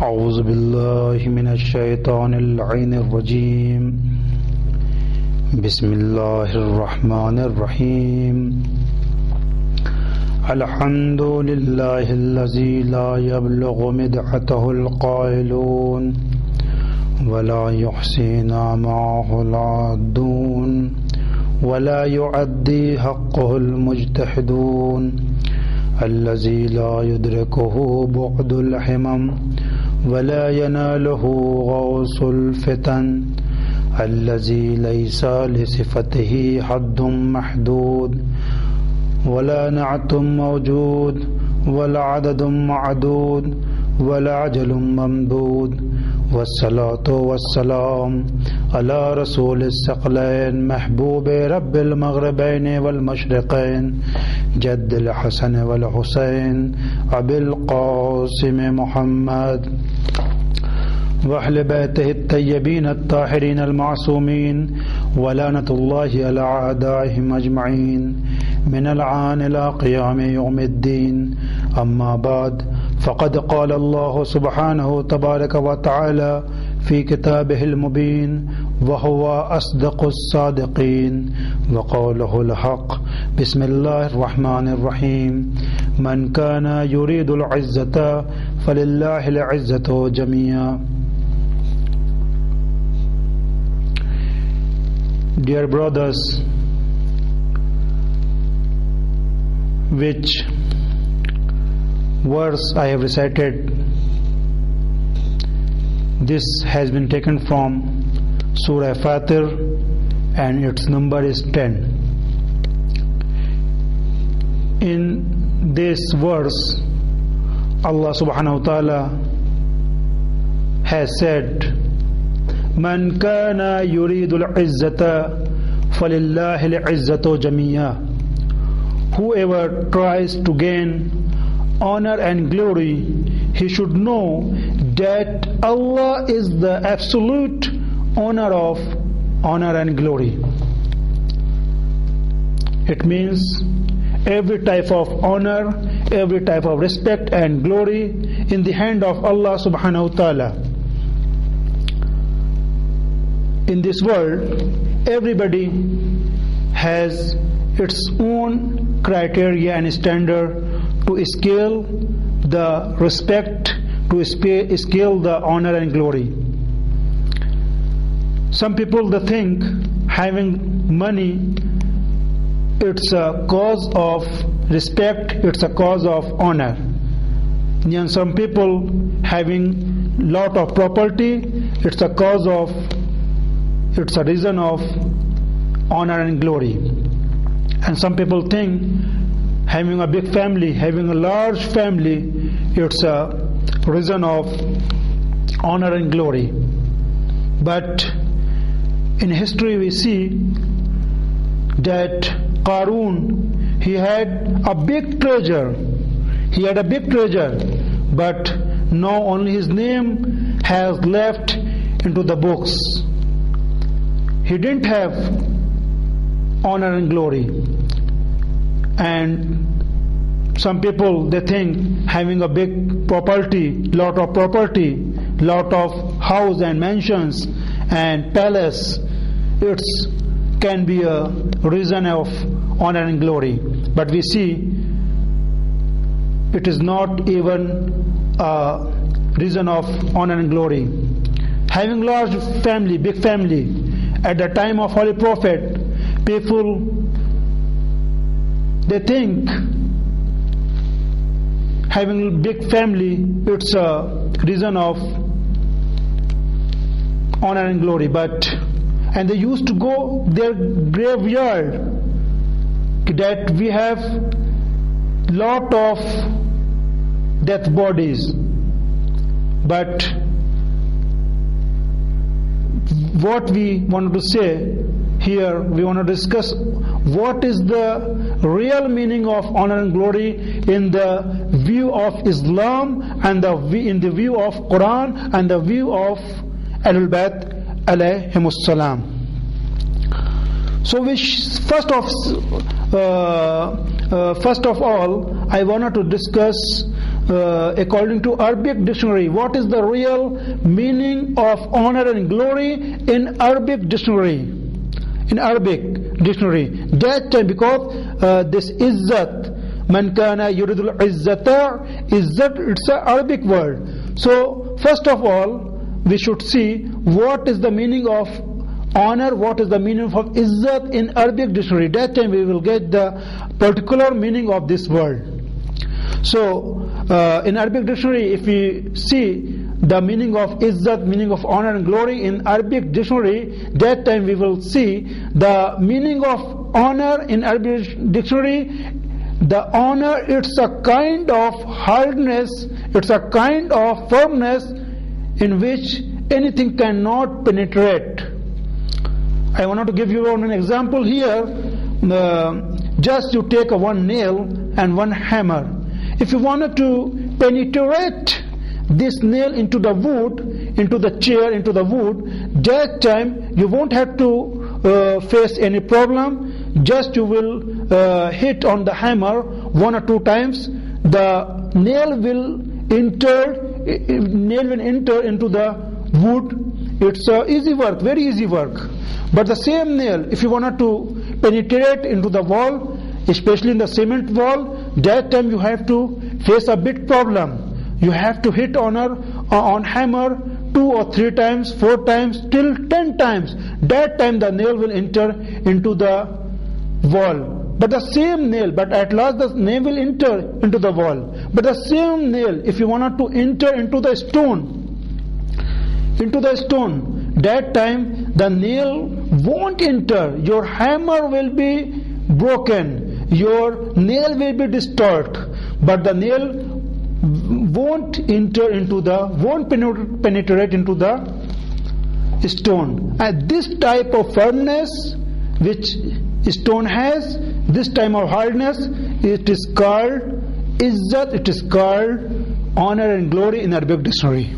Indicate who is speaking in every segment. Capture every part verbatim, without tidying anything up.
Speaker 1: أعوذ بالله من الشيطان اللعين الرجيم بسم الله الرحمن الرحيم الحمد لله الذي لا يبلغ مدحته القائلون ولا يحصينا معه العادون ولا يعدي حقه المجتهدون الذي لا يدركه بعد الحمم ولا يناله غوص الفتن الذي ليس لصفته حد محدود ولا نعت موجود ولا عدد معدود ولا عجل ممدود والصلاة والسلام على رسول الثقلين محبوب رب المغربين والمشرقين جد الحسن والحسين أبي القاسم محمد وأهل بيته الطيبين الطاهرين المعصومين ولعنة الله على أعدائهم أجمعين من الآن إلى قيام يوم الدين أما بعد فقد قال الله سبحانه تبارك وتعالى في كتابه المبين وهو أصدق الصادقين وقوله الحق بسم الله الرحمن الرحيم من كان يريد العزة فلله العزة جميعا. Dear brothers, which verse I have recited, this has been taken from Surah Fatir and its number is ten. In this verse, Allah subhanahu wa ta'ala has said, Man kana yuridu al-izzata falillahi al-izzatu jami'a. Whoever tries to gain honor and glory, he should know that Allah is the absolute owner of honor and glory. It means every type of honor, every type of respect and glory in the hand of Allah subhanahu wa ta'ala. In this world, everybody has its own criteria and standard to scale the respect, to scale the honor and glory. Some people they think having money it's a cause of respect, it's a cause of honor. And some people having lot of property, it's a cause of, it's a reason of honor and glory. And some people think having a big family, having a large family, it's a reason of honor and glory. But in history we see that Qarun, he had a big treasure. He had a big treasure, but now only his name has left into the books. He didn't have honor and glory. And some people they think having a big property, lot of property, lot of house and mansions and palace, it's can be a reason of honor and glory. But we see it is not even a reason of honor and glory. Having large family, big family, at the time of Holy Prophet, people they think having big family it's a reason of honor and glory. But and they used to go their graveyard that we have lot of death bodies. But what we wanted to say here, we want to discuss what is the real meaning of honor and glory in the view of Islam and the in the view of Quran and the view of Ahlul Bayt alayhimus salam. So we sh- first of uh, uh, first of all, I wanted to discuss uh, according to Arabic dictionary, what is the real meaning of honor and glory in Arabic dictionary. In Arabic dictionary, that time, because uh, this izzat, man kana yuridul izzata, izzat, it's an Arabic word. So first of all, we should see what is the meaning of honor, what is the meaning of izzat in Arabic dictionary. That time we will get the particular meaning of this word. So uh, in Arabic dictionary, if we see the meaning of izzat, meaning of honor and glory in Arabic dictionary, that time we will see the meaning of honor in Arabic dictionary. The honor, it's a kind of hardness, it's a kind of firmness in which anything cannot penetrate. I wanted to give you an example here. Uh, just you take a one nail and one hammer. If you wanted to penetrate this nail into the wood, into the chair, into the wood, that time you won't have to uh, face any problem. Just you will uh, hit on the hammer one or two times. The nail will enter, nail will enter into the wood. It's uh, easy work, very easy work. But the same nail, if you wanted to penetrate into the wall, especially in the cement wall, that time you have to face a big problem. You have to hit on a, on hammer two or three times, four times, till ten times. That time the nail will enter into the wall. But the same nail, but at last the nail will enter into the wall. But the same nail, if you wanted to enter into the stone, into the stone, that time the nail won't enter. Your hammer will be broken. Your nail will be distorted. But the nail won't enter into the, won't penetrate into the stone. And this type of firmness which stone has, this type of hardness, it is called izzat, it is called honor and glory in Arabic dictionary.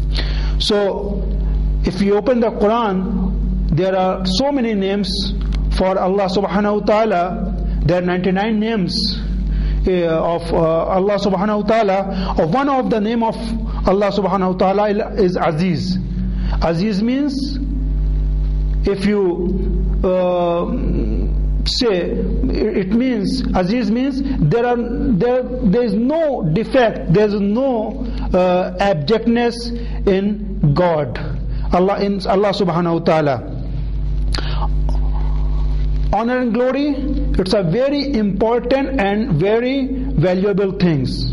Speaker 1: So if you open the Quran, there are so many names for Allah subhanahu wa ta'ala. There are ninety-nine names of uh, Allah subhanahu wa ta'ala. Of one of the name of Allah subhanahu wa ta'ala is Aziz. Aziz means, if you uh, say, it means, Aziz means there are there there is no defect, there is no uh, abjectness in God, Allah, in Allah subhanahu wa ta'ala. Honor and glory, it's a very important and very valuable things.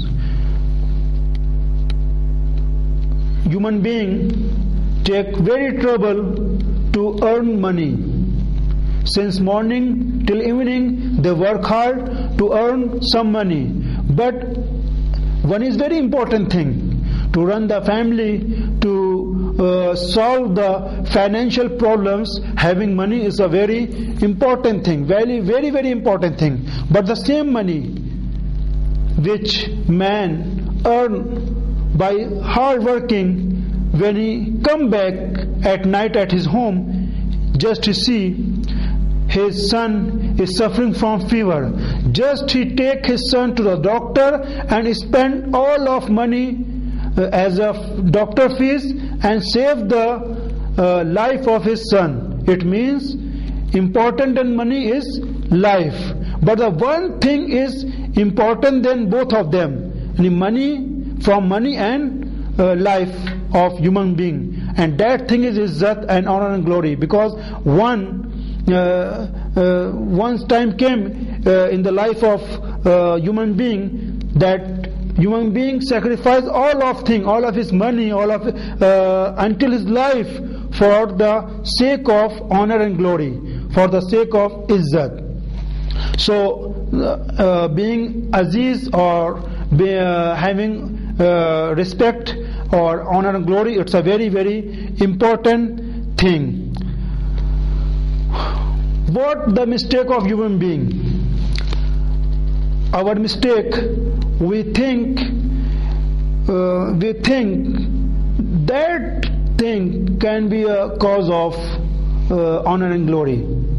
Speaker 1: Human being take very trouble to earn money. Since morning till evening they work hard to earn some money. But one is very important thing, to run the family, to uh, solve the financial problems. Having money is a very important thing, very very very important thing. But the same money which man earn by hard working, when he come back at night at his home, just to see his son is suffering from fever, just he take his son to the doctor and spend all of money uh, as a doctor fees and save the uh, life of his son. It means important than money is life. But the one thing is important than both of them, money, from money and uh, life of human being. And that thing is izzat and honor and glory. Because one Uh, uh, once time came uh, in the life of uh, human being that human being sacrificed all of thing, all of his money, all of uh, until his life for the sake of honor and glory, for the sake of izzat. So uh, being aziz or be, uh, having uh, respect or honor and glory, it's a very very important thing. What the mistake of human being? Our mistake, we think, uh, we think that thing can be a cause of uh, honor and glory.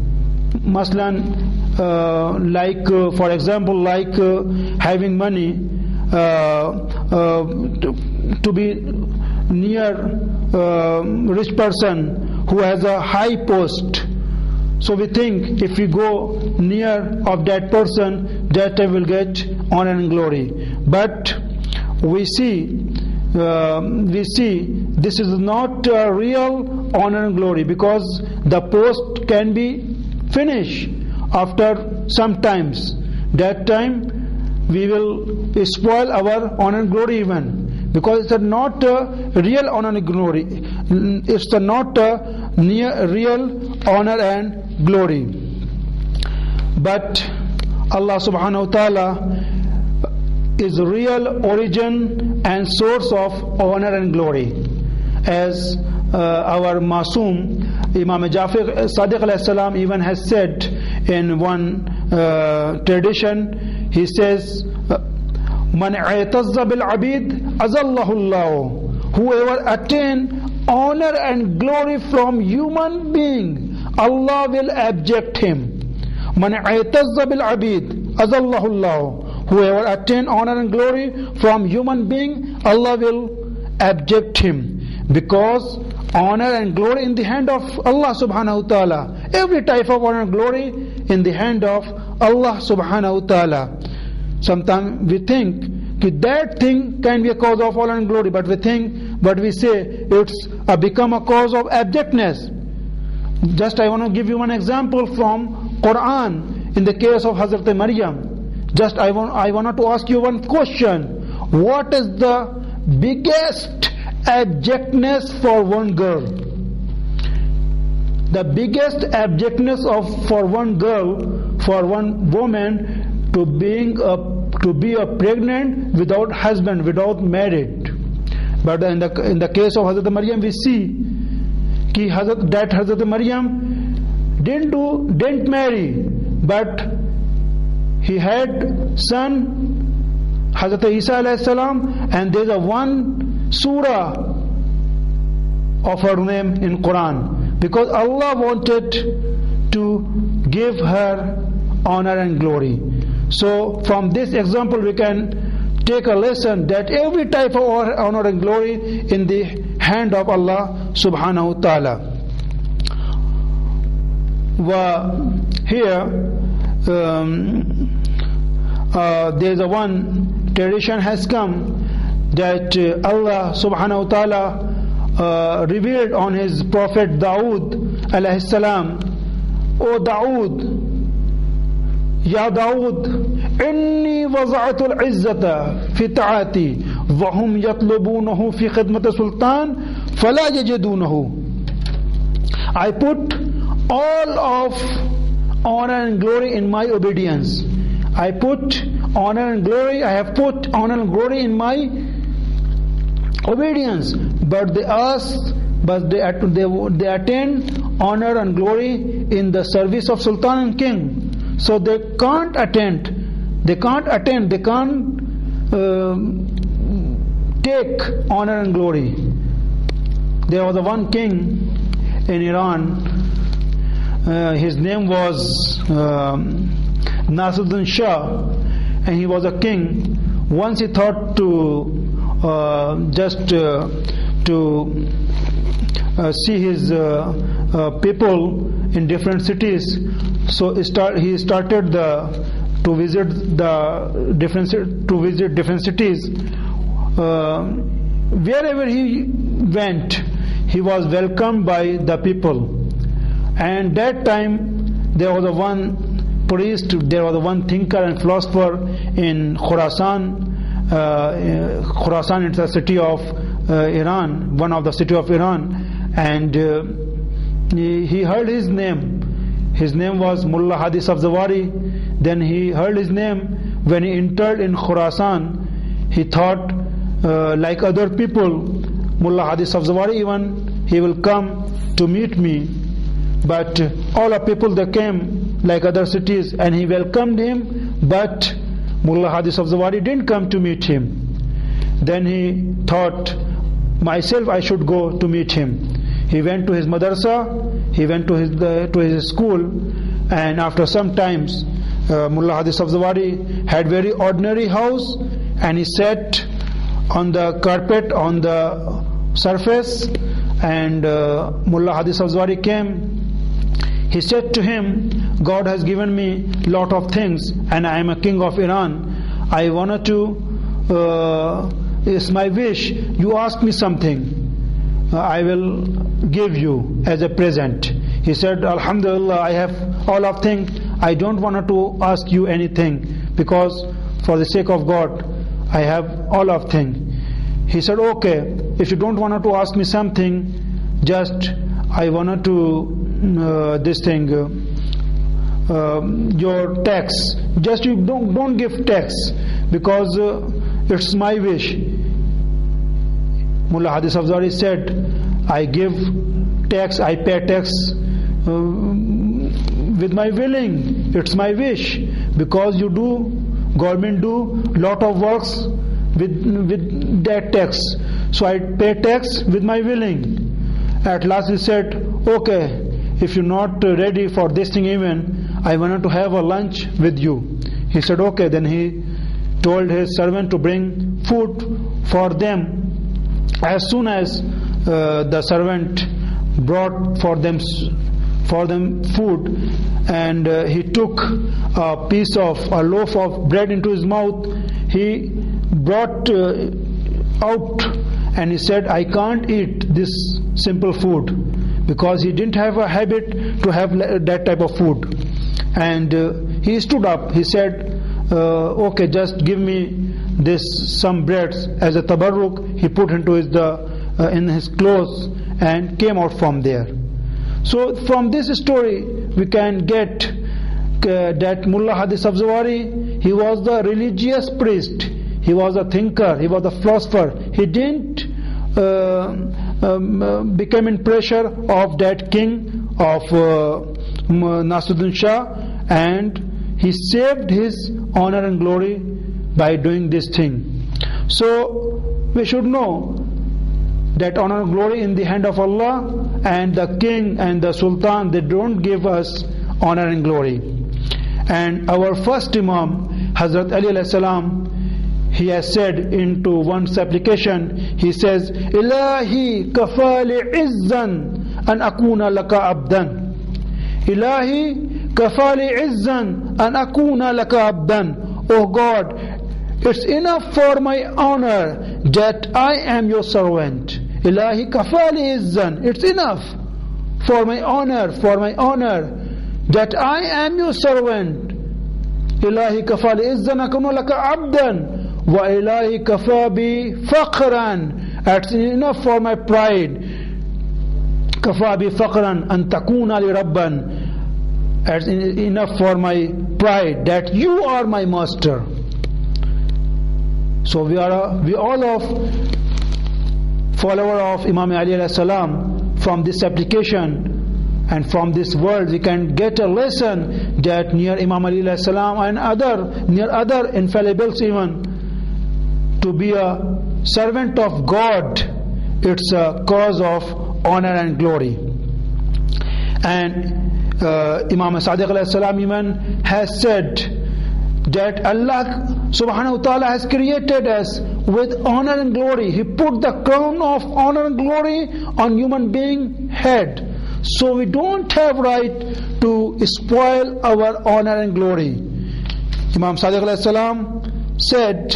Speaker 1: Maslan, uh, like uh, for example, like uh, having money, uh, uh, to, to be near uh, rich person who has a high post. So we think if we go near of that person, that time will get honor and glory. But we see, uh, we see this is not uh, real honor and glory, because the post can be finished after some times. That time we will spoil our honor and glory even, because it's not a real honor and glory. It's not a near real honor and glory. But Allah subhanahu wa ta'ala is real origin and source of honor and glory. As uh, our Masoom Imam Jafar Sadiq alayhi salam even has said in one uh, tradition, he says, Man i'tazza bil abid azallahu Allah. Whoever attain honor and glory from human being, Allah will abject him. Man i'tazza bil abid azallahu Allah. Whoever attain honor and glory from human being, Allah will abject him. Because honor and glory in the hand of Allah subhanahu wa ta'ala. Every type of honor and glory in the hand of Allah subhanahu wa ta'ala. Sometimes we think that, that thing can be a cause of honor and glory, but we think, but we say it's a become a cause of abjectness. Just I want to give you one example from Quran in the case of Hazrat Maryam. Just I want I want to ask you one question. What is the biggest abjectness for one girl? The biggest abjectness of for one girl, for one woman, to being a to be a pregnant without husband, without married. But in the in the case of Hazrat Maryam, we see ki Hazrat, that Hazrat Maryam didn't do didn't marry, but he had son Hazrat Isa alayhi salam, and there's a one surah of her name in Quran, because Allah wanted to give her honor and glory. So from this example we can take a lesson that every type of honor and glory in the hand of Allah subhanahu wa ta'ala. Well, here um, uh, there's a one tradition has come that uh, Allah subhanahu wa ta'ala uh, revealed on his prophet Dawood alayhi salam, O Dawood, Ya Dawood, inni waza'atu al-izzata fi ta'ati wa hum yatlubunahu fi khidmati sultan fala yajidunahu. I put all of honor and glory in my obedience. I put honor and glory, I have put honor and glory in my obedience. But they ask, but they, they, they attain honor and glory in the service of Sultan and King. So they can't attend, they can't attend, they can't uh, take honor and glory. There was a one king in Iran, uh, his name was um, Nasiruddin Shah, and he was a king. Once he thought to uh, just uh, to uh, see his uh, uh, people in different cities, so start, he started the to visit the different to visit different cities. Uh, wherever he went, he was welcomed by the people. And that time there was a one priest, there was a one thinker and philosopher in Khurasan. Uh, Khurasan is a city of uh, Iran, one of the city of Iran, and uh, he, he heard his name. His name was Mullah Hadi Safzawari. Then he heard his name. When he entered in Khurasan, he thought uh, like other people, Mullah Hadi Safzawari even, he will come to meet me. But uh, all the people they came like other cities, and he welcomed him, but Mullah Hadi Safzawari didn't come to meet him. Then he thought, myself I should go to meet him. He went to his madrasa, he went to his uh, to his school, And after some times, uh, Mullah Hadi Sabzawari had very ordinary house, and he sat on the carpet on the surface, and uh, Mullah Hadi Sabzawari came. He said to him, God has given me lot of things, and I am a king of Iran. I wanted to, uh, it's my wish, you ask me something, uh, I will give you as a present. He said, Alhamdulillah, I have all of things. I don't want to ask you anything, because for the sake of God, I have all of things. He said, okay, if you don't want to ask me something, just I wanted to uh, this thing, uh, uh, your tax. Just you don't don't give tax, because uh, it's my wish. Mullah Hadi Sabzawari said, I give tax, I pay tax uh, with my willing. It's my wish, because you do, government do lot of works with with that tax. So I pay tax with my willing. At last he said, okay, if you're not ready for this thing even, I wanted to have a lunch with you. He said, okay. Then he told his servant to bring food for them. As soon as uh, the servant brought for them for them food, and uh, he took a piece of a loaf of bread into his mouth, he brought uh, out, and he said, I can't eat this simple food, because he didn't have a habit to have that type of food. And uh, he stood up. He said, uh, okay, just give me this some bread as a tabarruk. He put into his the uh, in his clothes and came out from there. So from this story we can get uh, that Mullah Hadi Sabzawari, he was the religious priest, he was a thinker, he was a philosopher. He didn't uh, um, uh, become in pressure of that king of uh, Nasiruddin Shah, and he saved his honor and glory by doing this thing. So we should know that honor and glory in the hand of Allah, and the king and the sultan, they don't give us honor and glory. And our first Imam, Hazrat Ali alayhi salam, he has said into one supplication, he says, Ilahi kafali izzan an akuna laka abdan. Ilahi kafali izzan an akuna laka abdan. Oh God, it's enough for my honor that I am your servant. Ilahi kafali izzan. It's enough for my honor, for my honor that I am your servant. Ilahi kafali izzan akunu laka abdan wa ilahi kafabi faqran. It's enough for my pride. Kafabi faqran an takuna li rabban. It's enough for my pride that you are my master. So we are we all of follower of Imam Ali alayhi salam. From this application and from this world we can get a lesson that near Imam Ali alayhi salam and other near other infallibles even, to be a servant of God, it's a cause of honor and glory. And uh, Imam Sadiq alayhi salam even has said that Allah subhanahu wa ta'ala has created us with honor and glory. He put the crown of honor and glory on human being head. So we don't have right to spoil our honor and glory. Imam Sadiq alayhi salam said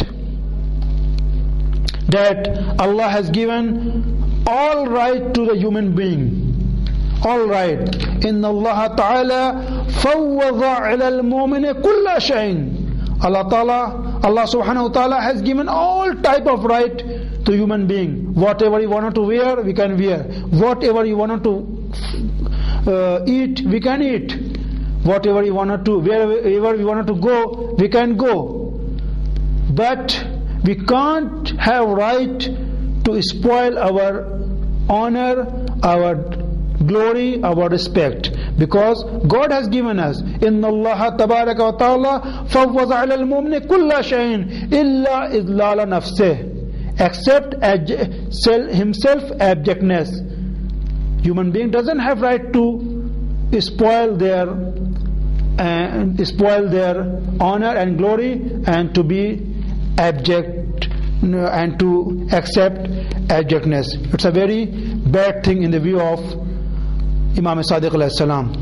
Speaker 1: that Allah has given all right to the human being. All right. Inna Allah ta'ala fawwadha ila al-mu'mini kulla shay'in. Allah Ta'ala, Allah Subhanahu wa Ta'ala has given all type of right to human being. Whatever you wanted to wear, we can wear. Whatever you wanted to uh, eat, we can eat. Whatever you wanted to, wherever we wanted to go, we can go. But we can't have right to spoil our honor, our glory, our respect, because God has given us, Inna Allah tabaraka wa ta'ala fawwaza ala al-mu'mini kulla shay'in illa idlala nafsih, except himself abjectness. Human being doesn't have right to spoil their and spoil their honor and glory, and to be abject and to accept abjectness. It's a very bad thing in the view of Imam Sadiq alayhi salam.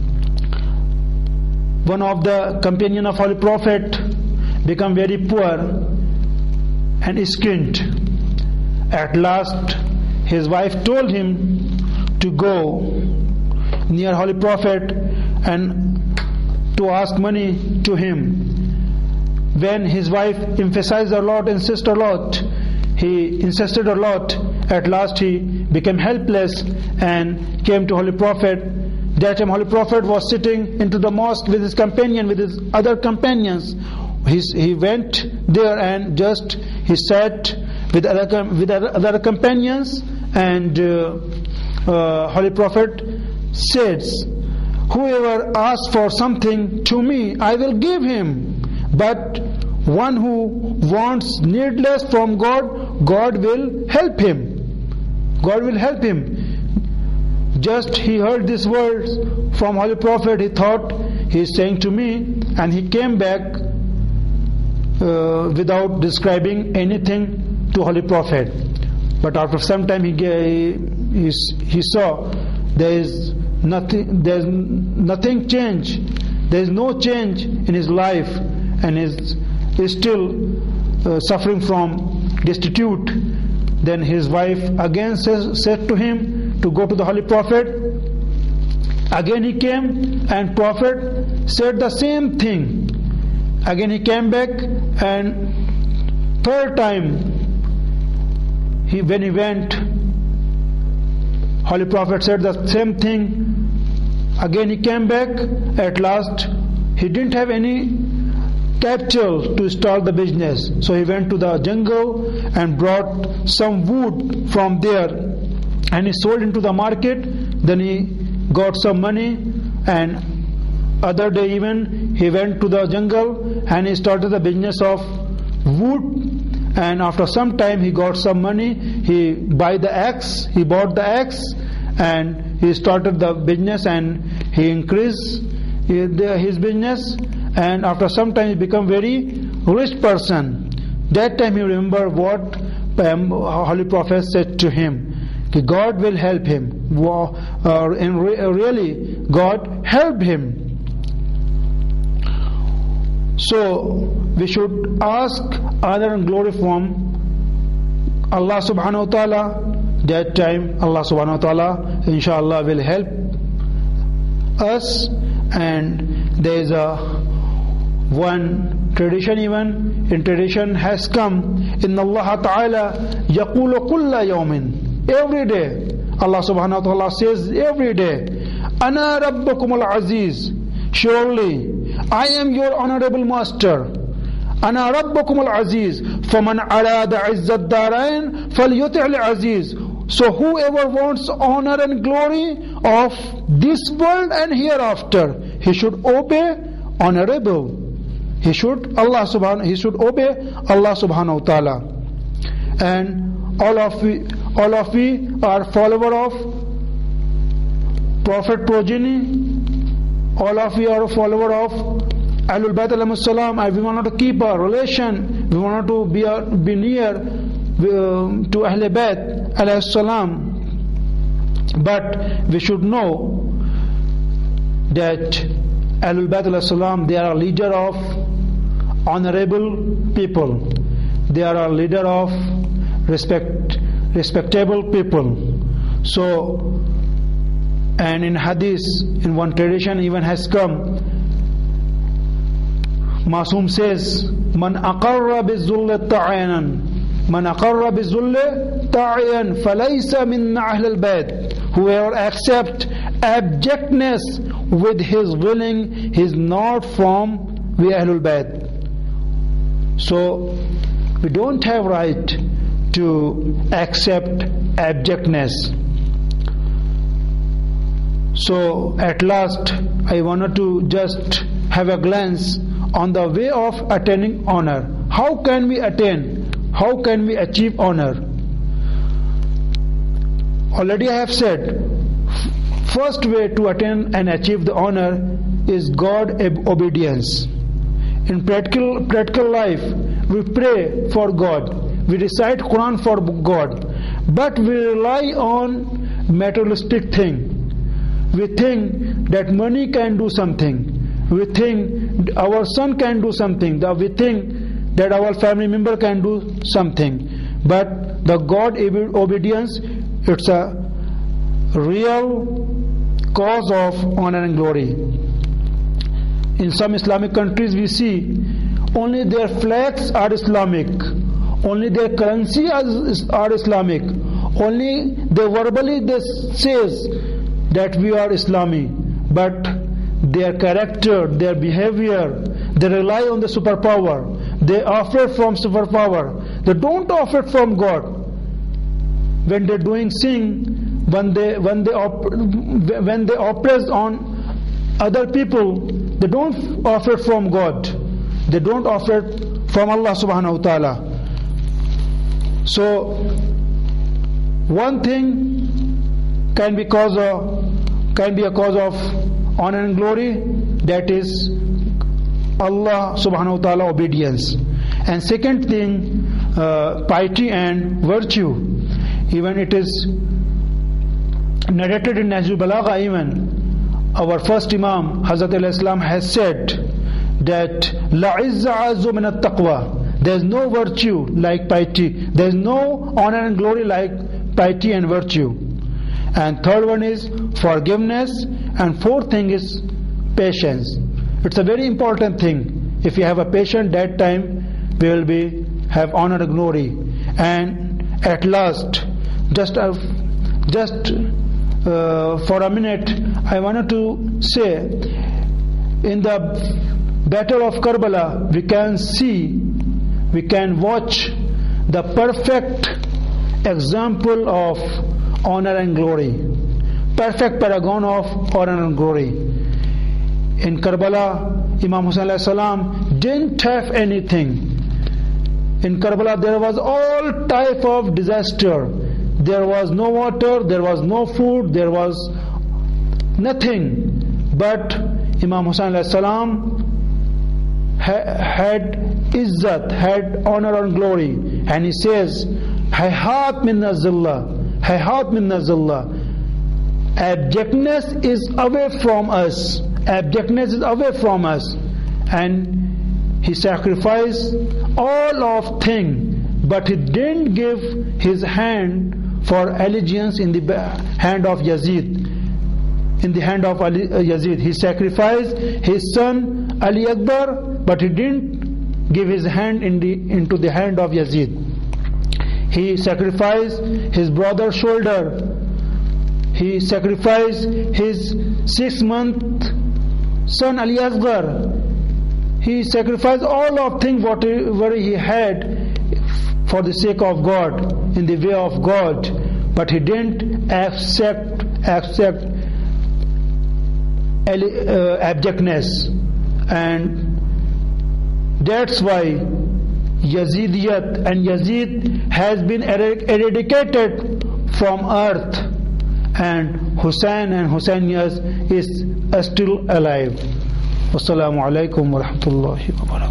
Speaker 1: One of the companion of Holy Prophet became very poor and skint. At last his wife told him to go near Holy Prophet and to ask money to him. When his wife emphasized a lot, insisted a lot, he insisted a lot. At last he became helpless and came to Holy Prophet. That time Holy Prophet was sitting into the mosque with his companion, with his other companions. He, he went there and just he sat with other, with other companions, and uh, uh, Holy Prophet says, whoever asks for something to me, I will give him. But one who wants needless from God, God will help him. God will help him. Just he heard these words from Holy Prophet, he thought he is saying to me, and he came back uh, without describing anything to Holy Prophet. But after some time he he, he saw there is nothing, there is nothing change. There is no change in his life, and is is still uh, suffering from destitute. Then his wife again says, said to him to go to the Holy Prophet. Again he came, and Prophet said the same thing. Again he came back, and third time he when he went, Holy Prophet said the same thing. Again he came back. At last he didn't have any capital to start the business, so he went to the jungle and brought some wood from there, and he sold into the market. Then he got some money, and other day even he went to the jungle and he started the business of wood. And after some time he got some money, he buy the axe, he bought the axe, and he started the business, and he increased his business. And after some time he become very rich person. That time he remember what um, Holy Prophet said to him, that God will help him. Uh, and re- really God helped him. So we should ask honor and glory from Allah subhanahu wa ta'ala. That time Allah subhanahu wa ta'ala inshallah will help us. And there is a one tradition, even in tradition has come, inna Allah ta'ala yaqulu kulla yawmin, every day Allah subhanahu wa ta'ala says every day, ana rabbukum al-aziz, surely I am your honorable master. Ana rabbukum al-aziz, faman arada izzat darain falyuti' al-aziz. So whoever wants honor and glory of this world and hereafter, he should obey honorable. He should Allah subhanahu he should obey Allah subhanahu wa ta'ala. And all of we all of we are follower of Prophet progeny. All of you are a follower of Ahlul Bayt alayhi salam, and we want to keep a relation, we want to be, a, be near uh, to Ahlul Bayt alayhi salam. But we should know that Ahlul Bayt alayhi salam, they are a leader of honorable people. They are a leader of respect, respectable people. So, and in hadith, in one tradition even has come, Masum says, Man aqarra bizull ta'ayanan, Man aqarra bizull ta'ayan, falaysa minna ahlul bayt. Whoever accepts abjectness with his willing, he is not from we Ahlul Bayt. So we don't have right to accept abjectness. So at last I wanted to just have a glance on the way of attaining honor. How can we attain? How can we achieve honor? Already I have said, first way to attain and achieve the honor is God obedience. In practical, practical life, we pray for God, we recite Quran for God, but we rely on materialistic thing. We think that money can do something. We think our son can do something. We think that our family member can do something. But the God obedience, it's a real cause of honor and glory. In some Islamic countries we see only their flags are Islamic, only their currency are Islamic, only they verbally they says that we are Islami, but their character, their behavior, they rely on the superpower, they offer from superpower, they don't offer from God. When they're doing sin, when they when they op- when they oppress on other people, they don't offer from God, they don't offer from Allah subhanahu wa ta'ala. So one thing can be cause of can be a cause of honor and glory, that is Allah subhanahu wa ta'ala obedience. And second thing, uh, piety and virtue. Even it is narrated in Nahjul Balagha, even our first Imam Hazrat al-Islam has said that La izza azu min at-taqwa. There is no virtue like piety, there is no honor and glory like piety and virtue. And third one is forgiveness, and fourth thing is patience. It's a very important thing. If you have a patient, that time we will be have honor and glory. And at last, just uh, just uh, for a minute, I wanted to say, in the Battle of Karbala, we can see, we can watch the perfect example of honor and glory, perfect paragon of honor and glory. In Karbala, Imam Hussain alayhi salam didn't have anything. In Karbala there was all type of disaster. There was no water, there was no food, there was nothing. But Imam Hussain alayhi salam ha- had izzat, had honor and glory. And he says, Hayhat min nazillah, Hayhat min nazillah. Abjectness is away from us. Abjectness is away from us. And he sacrificed all of things, but he didn't give his hand for allegiance in the hand of Yazid. In the hand of Ali, uh, Yazid, he sacrificed his son Ali Akbar, but he didn't give his hand in the, into the hand of Yazid. He sacrificed his brother's shoulder. He sacrificed his six-month son Ali Asghar. He sacrificed all of things whatever he had for the sake of God, in the way of God, but he didn't accept accept uh, abjectness, and that's why Yazidiyat and Yazid has been eradicated from earth, and Hussain and Hussainiyas is still alive. Wassalamu alaikum wa rahmatullahi wa barakatuh.